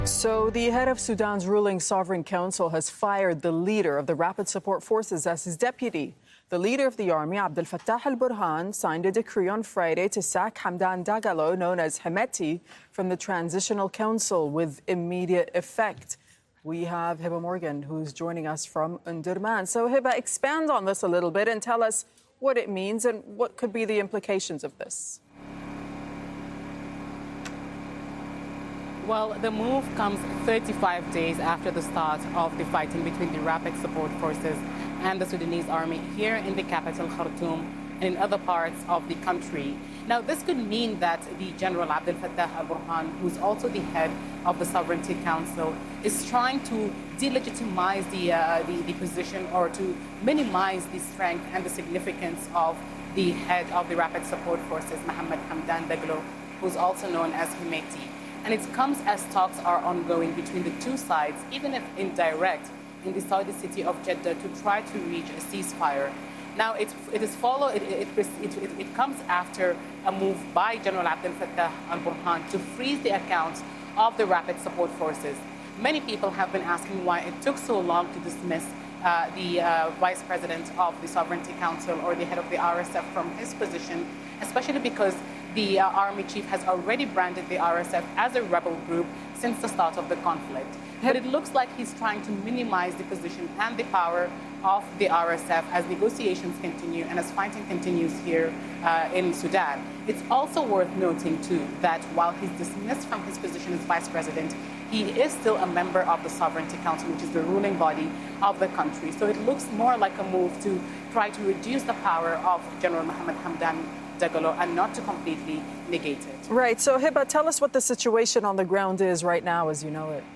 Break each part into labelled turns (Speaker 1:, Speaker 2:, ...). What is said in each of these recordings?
Speaker 1: So the head of Sudan's ruling Sovereign Council has fired the leader of the Rapid Support Forces as his deputy. The leader of the army, Abdel Fattah al-Burhan, signed a decree on Friday to sack Hamdan Dagalo, known as Hemeti, from the Transitional Council with immediate effect. We have Hiba Morgan, who's joining us from Omdurman. So Hiba, expand on this a little bit and tell us what it means and what could be the implications of this.
Speaker 2: Well, the move comes 35 days after the start of the fighting between the Rapid Support Forces and the Sudanese army here in the capital, Khartoum, and in other parts of the country. Now, this could mean that the General Abdel Fattah al-Burhan, who's also the head of the Sovereignty Council, is trying to delegitimize the position or to minimize the strength and the significance of the head of the Rapid Support Forces, Mohammed Hamdan Dagalo, who's also known as Hemeti. And it comes as talks are ongoing between the two sides, even if indirect, in the Saudi city of Jeddah to try to reach a ceasefire. Now, it comes after a move by General Abdel Fattah al-Burhan to freeze the accounts of the Rapid Support Forces. Many people have been asking why it took so long to dismiss the Vice President of the Sovereignty Council or the head of the RSF from his position, especially because the army chief has already branded the RSF as a rebel group since the start of the conflict. But it looks like he's trying to minimize the position and the power of the RSF as negotiations continue and as fighting continues here in Sudan. It's also worth noting, too, that while he's dismissed from his position as vice president, he is still a member of the Sovereignty Council, which is the ruling body of the country. So it looks more like a move to try to reduce the power of General Mohammed Hamdan Dagalo and not to completely negate it.
Speaker 1: Right. So, Hiba, tell us what the situation on the ground is right now as you know it.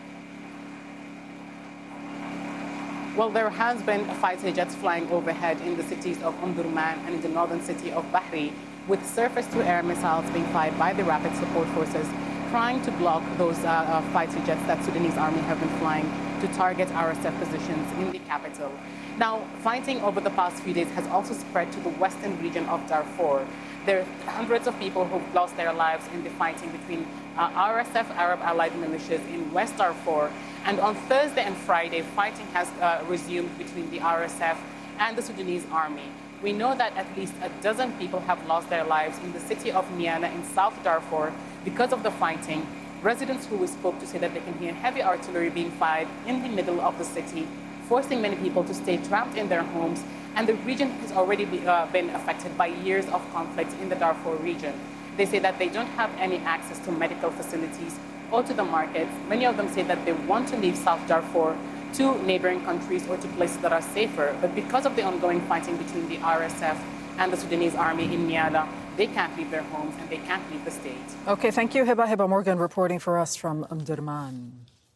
Speaker 2: Well, there has been fighter jets flying overhead in the cities of Omdurman and in the northern city of Bahri, with surface-to-air missiles being fired by the Rapid Support Forces, trying to block those fighter jets that Sudanese army have been flying to target RSF positions in the capital. Now, fighting over the past few days has also spread to the western region of Darfur. There are hundreds of people who've lost their lives in the fighting between RSF, Arab Allied Militias, in West Darfur. And on Thursday and Friday, fighting has resumed between the RSF and the Sudanese army. We know that at least a dozen people have lost their lives in the city of Niala in South Darfur because of the fighting. Residents who we spoke to say that they can hear heavy artillery being fired in the middle of the city, forcing many people to stay trapped in their homes. And the region has already been affected by years of conflict in the Darfur region. They say that they don't have any access to medical facilities or to the markets. Many of them say that they want to leave South Darfur to neighboring countries or to places that are safer. But because of the ongoing fighting between the RSF and the Sudanese army in Niala, they can't leave their homes and they can't leave the state.
Speaker 1: Okay, thank you, Hiba Morgan, reporting for us from Omdurman.